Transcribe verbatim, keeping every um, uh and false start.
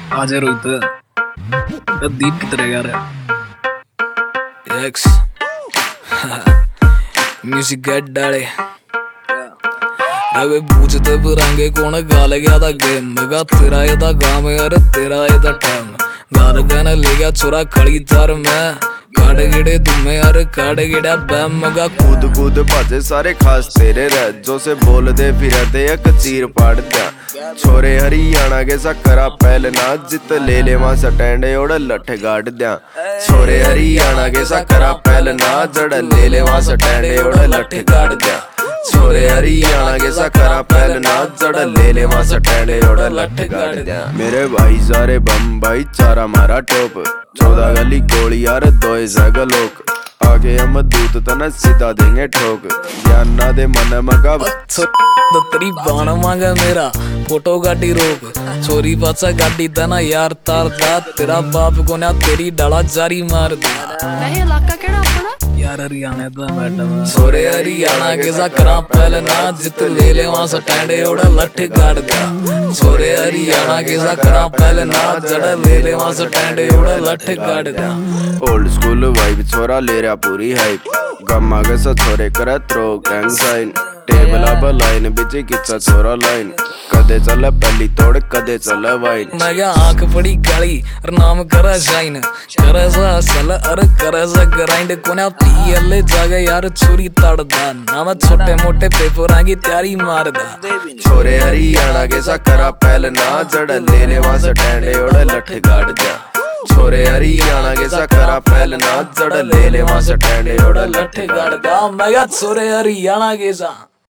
आज रोहित दीप कितने यार एक्स म्यूजिक गेट डाले अबे पूछते पुरांगे कौन गाल गया था गेम मगा तेरा ये था गाँव यार तेरा ये था टाइम गार गाना ले गया छोरा खड़ी तार में काड़े गिड़े तुम्हें यार काड़े गिड़ा बैम मगा कूद कूद भाजे सारे खास तेरे रज्जों से बोल दे फिर दे एक चीर पाड़ दिया छोरे हरियाणा के सकरा पहल ना जित ले ले वहां स्टैंड ओड़ लठ गाड़ दिया छोरे हरियाणा के सकरा पहल ना जड़ ले ले वहां स्टैंड ओड़ लठ गाड़ दिया छोरे हरियाणा के सकरा पहल ना जड़ ले ले वहां स्टैंड ओड़ लठ गाड़ दिया मेरे भाई सारे बम भाई चारा मारा टोप चौदह गली गोली यार दो जगलोक आगे हम दूत तना सीधा देंगे ठोक ज्ञान ना दे मन मगा तो तेरी बाण मांगा मेरा फोटो गाड़ी रोक छोरी पाचा गाड़ी तना यार तार दा तेरा बाप को ना तेरी डाला जारी मार दा इलाका केड़ा अपना यार हरियाणा दा मैडम छोरे हरियाणा के सकरा पहल ना जित ले ले वहां स्टैंड ओड़ा लठ गाड़ दा छोरे हरियाणा के सकरा पहल ना जड़ ले ले वहां स्टैंड ओड़ा लठ गाड़ दा ओल्ड स्कूल वाइब छोरा ले रहा पूरी हाइप गम्मा के सा छोरे करे थ्रो गैंग साइन टेबल अब लाइन बिच किच्चा छोरा लाइन कदे चल पल्ली तोड़ कदे चल वाइन मैं क्या आंख पड़ी काली और नाम करा शाइन करे सा सल और करे सा ग्राइंड कोना पीएल जागे यार छोरी तड़दा नाम छोटे मोटे पेपर की तैयारी मारदा छोरे हरियाणा के सकरा पहल ना जड़ ले ले वहां स्टैंड ओड़ लठ गाड़ दिया छोरे हरियाणा के सकरा पहल ना जड़ ले ले वहां स्टैंड ओड़ लठ गाड़ दिया मैं क्या छोरे हरियाणा के सा